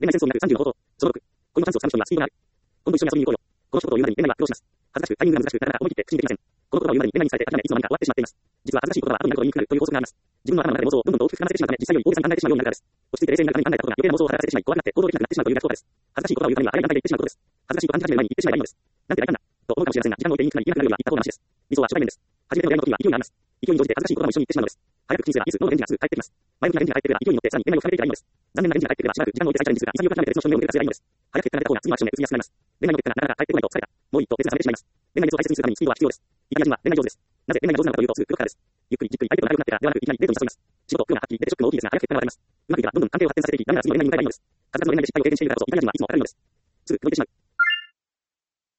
恋愛戦争になる30の方法。その6。恋のチャンスを掴む人にはスピードがある。今度一緒に遊びに行こうよ。この一言を言うまでに恋愛は苦労します。恥ずかしく、タイミングが難しく、なかなか思い切って口にできません。この言葉を言うまでに恋愛に伝えて諦め、いつの間にか終わってしまっています。実は恥ずかしい言葉は後になることに言いくなるという法則があります。自分の頭の中で妄想をどんどんと大きく膨らませてしまうため、実際より大げさに考えてしまうようになるからです。落ち着いて冷静になるために考えたことが余計な妄想を働かせてしまい、怖くなって行動できなくなってしまうという逆効果です。恥ずかしい言葉を言うためには早い段階で言ってしまうことです。恥ずかしいと感じ始める前に言ってしまえばいいのです。なんて大胆だと思うかもしれませんが、時間を置いて言いにくなり言いなくなるよりは言った方がマシです。理想は初対面です。初めての出会いの時には勢いがあります。勢いに乗じて恥ずかしい言葉も一緒に言ってしまうのです。早く口にすればいつ脳の電池がすぐ帰ってきます。前向きな電池が帰ってくれば勢いに乗ってさらに恋愛を深めていけばいいのです。残念な電池が帰ってくればしばらく時間を置いて再チャレンジするが、潔く諦めて別の人の目を見るかすればいいのです。早く結果が出た方が次のアクションで移りやすくなります。恋愛の結果がなかなか帰ってこないと疲れた。もういいと熱が冷めてしまいます。恋愛熱を大切にするためにスピードは必要です。イタリア人は恋愛上手です。なぜ恋愛が上手なのかというとすぐ黒からです。ゆっくりじっくり相手と仲良くなってからではなくいきなりデートに誘います。仕事、苦労がはっきり出てショックも大きいですが早く結果が出ます。うまくいけばどんどん関係を発展させていき、ダメなら次の恋愛に向かえばいいのです。風の恋愛に失敗を経験しているからこそイタリア人はいつも明るいのです。すぐ動いてしまう。